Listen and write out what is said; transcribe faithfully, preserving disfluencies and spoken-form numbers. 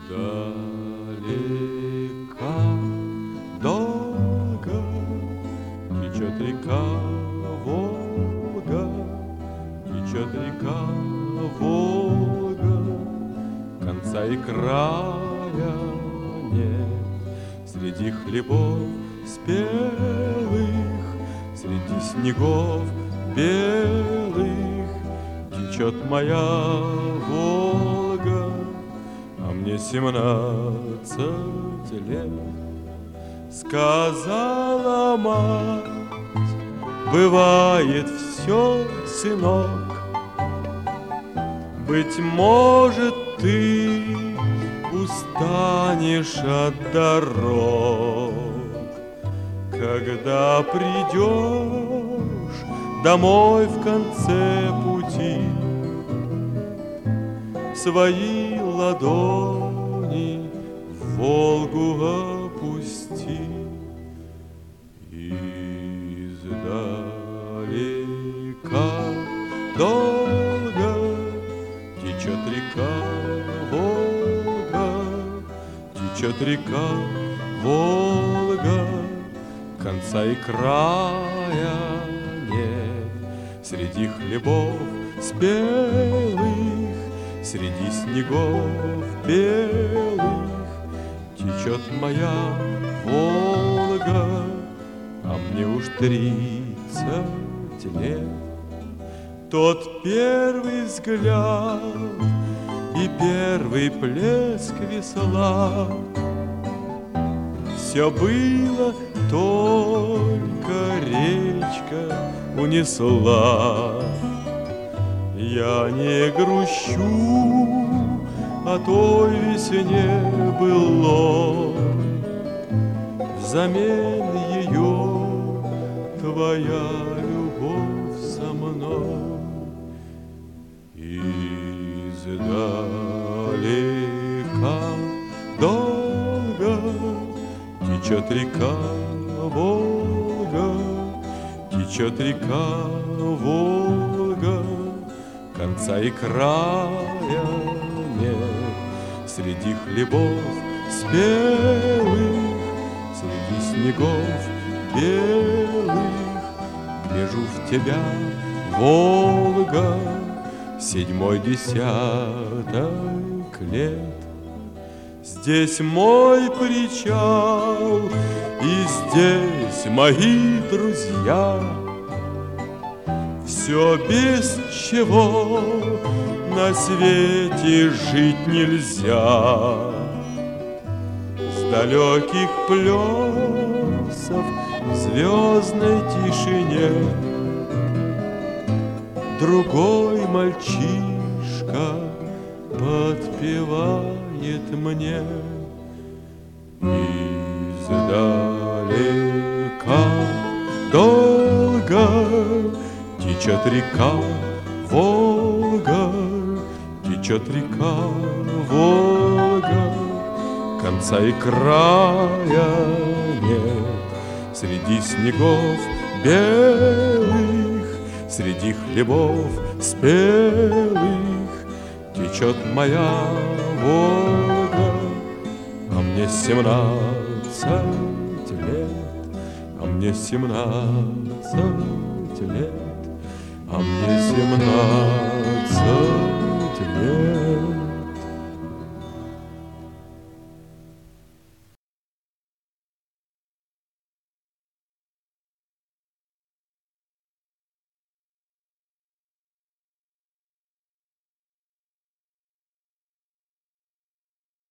Издалека долго течет река Волга, течет река Волга, конца и края нет. Среди хлебов спелых, среди снегов белых течет моя Волга, а мне семнадцать лет. Сказала мать: бывает все, сынок, быть может, ты устанешь от дорог, когда придешь домой в конце пути. Свои ладони в Волгу опусти. Издалека долго течет река Волга, течет река Волга, конца и края нет. Среди хлебов спелых, среди снегов белых течет моя Волга, а мне уж тридцать лет. Тот первый взгляд и первый плеск весла, все было, только речка унесла. Я не грущу о той весне былой, взамен ее твоя любовь со мной. Издалека долго течет река Волга, течет река Волга, конца и края нет. Среди хлебов спелых, среди снегов белых гляжу в тебя, Волга, седьмой десяток лет. Здесь мой причал, и здесь мои друзья. Все, без чего на свете жить нельзя. С далеких плесов в звездной тишине другой мальчишка подпевает мне. Издалека долго течет река Волга, течет река Волга, конца и края нет. Среди снегов белых, среди хлебов спелых течет моя Волга, а мне семнадцать лет, а мне семнадцать лет, а мне семнадцать лет.